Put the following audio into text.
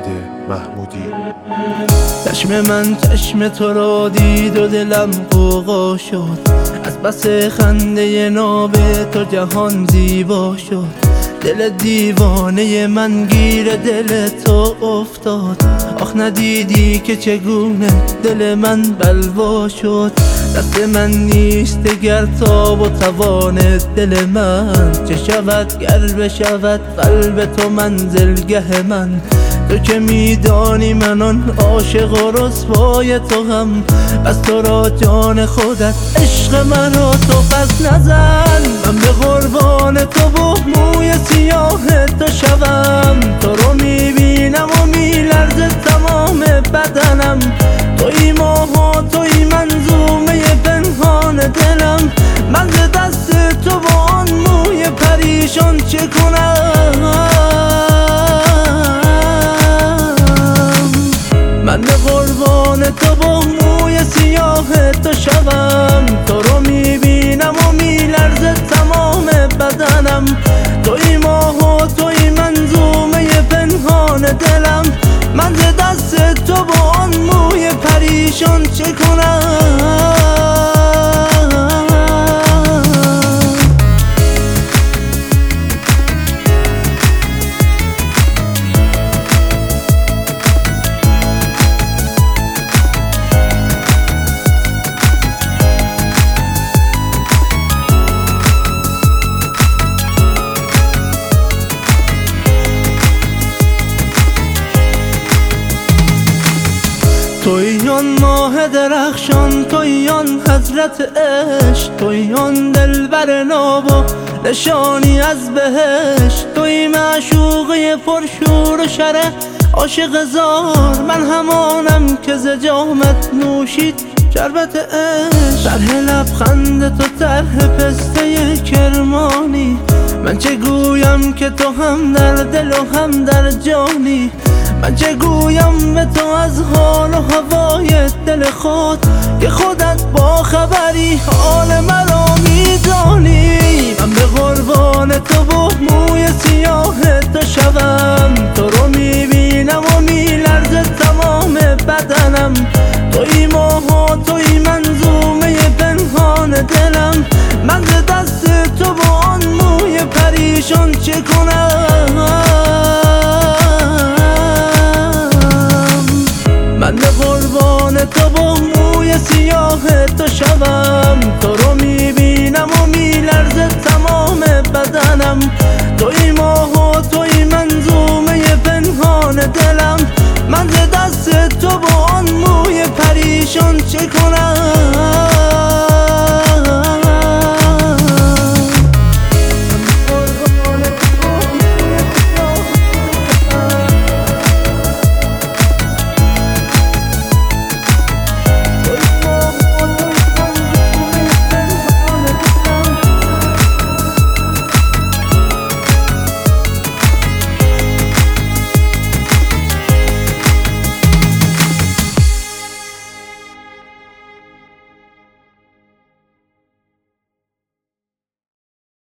محمودی. چشم من چشم تو را دید و دلم غوغا شد، از بس خنده ناب تو جهان زیبا شد. دل دیوانه من گیر دل تو افتاد، آخ ندیدی که چگونه دل من بلوا شد. دست من نیست دگر تاب و توان دل من، چه شود گر بشود قلب تو منزلگه من. تو که میدانی من آن عاشق و رسوای تو هم، بس تو را جان خودت عشق من را تو پس نزن. من به قربان تو و موی سیاه تو شوم، تو رو میبینم و میلرزه تمام بدنم. توی ماه و توی منظومه پنهان دلم، من ز دست تو با آن موی پریشان چه کنم؟ من به قربان تو با موی سیاه تو شوم، تو رو میبینم و میلرزه تمام بدنم. توی ماه و توی منظومه پنهان دلم، من ز دست تو با آن موی پریشان چه کنم؟ توی آن ماه درخشان، توی آن حضرت عشق، توی آن دلبر ناب و نشانی از بهشت. توی معشوقه پرشور و شره عاشق زار، من همانم که ز جامت نوشید شربت عشق. طرح لبخند تو طرح پسته کرمانی، من چه گویم که تو هم در دل و هم در جانی. من چه گویم به تو از حال و هوای دل خود، که خودت با خبری حال مرا میدانی. من به قربان تو و موی سیاه تو شوم، تو رو میبینم و میلرزه تمام بدنم. توی ماه و توی منظومه پنهان دلم، من ز دست تو با آن موی پریشان چه کنم؟ من به قربان تو با موی سیاه تو شوم، تو رو میبینم و میلرزه تمام بدنم.